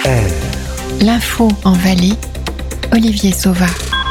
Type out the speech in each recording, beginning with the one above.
L'info en Valais, Olivier Sauva.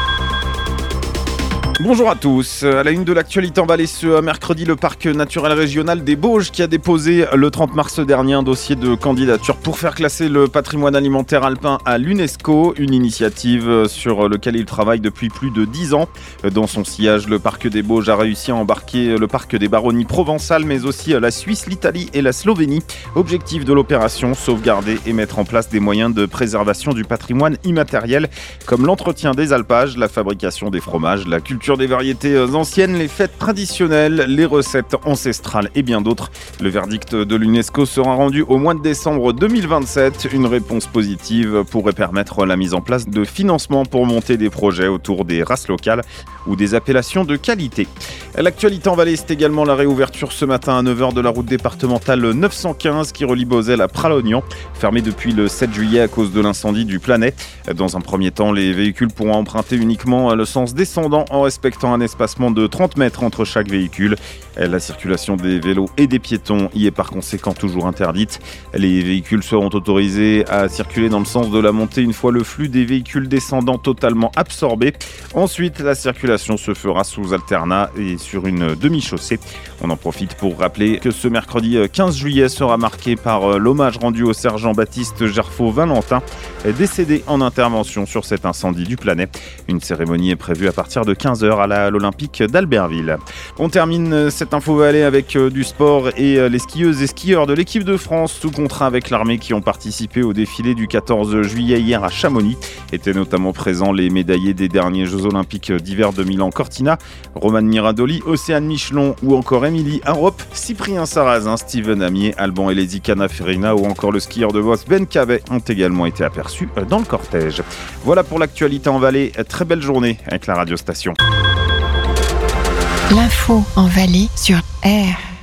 Bonjour à tous. À la une de l'actualité en Valais ce mercredi, le parc naturel régional des Bauges qui a déposé le 30 mars dernier un dossier de candidature pour faire classer le patrimoine alimentaire alpin à l'UNESCO, une initiative sur laquelle il travaille depuis plus de 10 ans. Dans son sillage, le parc des Bauges a réussi à embarquer le parc des Baronnies provençales, mais aussi la Suisse, l'Italie et la Slovénie. Objectif de l'opération, sauvegarder et mettre en place des moyens de préservation du patrimoine immatériel, comme l'entretien des alpages, la fabrication des fromages, la culture des variétés anciennes, les fêtes traditionnelles, les recettes ancestrales et bien d'autres. Le verdict de l'UNESCO sera rendu au mois de décembre 2027. Une réponse positive pourrait permettre la mise en place de financements pour monter des projets autour des races locales ou des appellations de qualité. L'actualité en Valais, c'est également la réouverture ce matin à 9h de la route départementale 915 qui relie Beauzelle à Pralognan, fermée depuis le 7 juillet à cause de l'incendie du Planet. Dans un premier temps, les véhicules pourront emprunter uniquement le sens descendant en respectant un espacement de 30 mètres entre chaque véhicule. La circulation des vélos et des piétons y est par conséquent toujours interdite. Les véhicules seront autorisés à circuler dans le sens de la montée une fois le flux des véhicules descendants totalement absorbé. Ensuite, la circulation se fera sous alternat et sur une demi-chaussée. On en profite pour rappeler que ce mercredi 15 juillet sera marqué par l'hommage rendu au sergent Baptiste Gerfaud-Valentin, décédé en intervention sur cet incendie du Planet. Une cérémonie est prévue à partir de 15h à l'Olympique d'Albertville. On termine cette info Valais avec du sport et les skieuses et skieurs de l'équipe de France sous contrat avec l'armée qui ont participé au défilé du 14 juillet hier à Chamonix. Étaient notamment présents les médaillés des derniers Jeux Olympiques d'hiver de Milan-Cortina, Romane Miradoli, Océane Michelon ou encore Émilie Harop, Cyprien Sarrazin, Steven Amier, Alban Elezi Canaferina ou encore le skieur de Vos Ben Cavet ont également été aperçus dans le cortège. Voilà pour l'actualité en Valais. Très belle journée avec la radio station. L'info en Valais sur R.